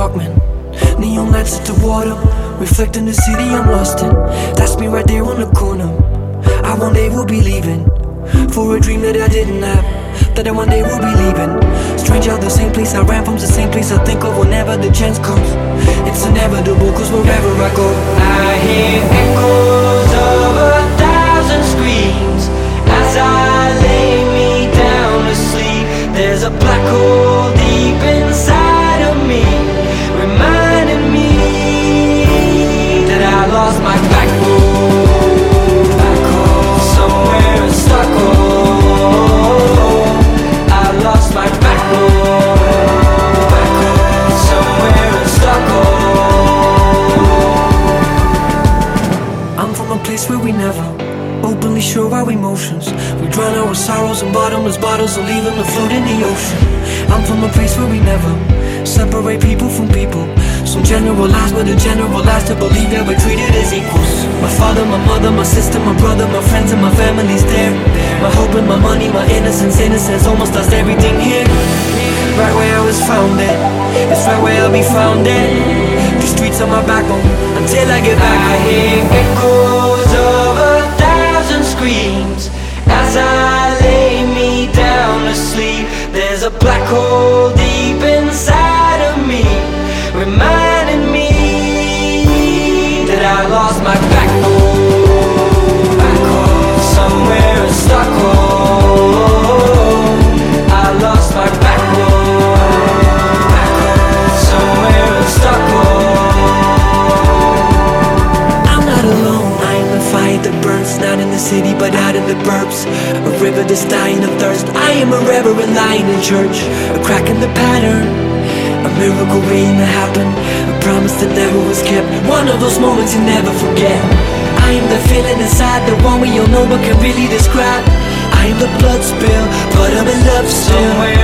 Walkman. Neon lights at the water, reflecting the city I'm lost in. That's me right there on the corner. I one day will be leaving for a dream that I didn't have, that I one day will be leaving. Strange how the same place I ran from's the same place I think of whenever the chance comes. It's inevitable, cause wherever I go, I hear echoes of 1,000 screams as I lay me down to sleep. There's a black hole deep inside of me, reminding me that I lost my backbone. Back home, somewhere in Stockholm. I lost my backbone. Back home, somewhere in Stockholm. I'm from a place where we never openly show our emotions. We drown our sorrows in bottomless bottles and leave them to float in the ocean. I'm from a place where we never separate people from people. Some generalize, but the generalize to believe that we're treated as equals. My father, my mother, my sister, my brother, my friends and my family's there. My hope and my money, my innocence, almost lost everything here. Right where I was founded, it's right where I'll be founded. The streets are my backbone until I get back. I hear echoes of 1,000 screams as I lay me down to sleep. There's a black hole deep inside of me, reminding me that I lost my backbone. Back home, somewhere in Stockholm. I lost my backbone. Back home, somewhere in Stockholm. I'm not alone, I am the fire that burns, not in the city but out in the burbs. A river that's dying of thirst. I am a reverend lying in church, a crack in the pattern, a miracle waiting to happen, a promise that never was kept. One of those moments you never forget. I am the feeling inside, the one we all know but can really describe. I am the blood spill, but I'm in love still. Somewhere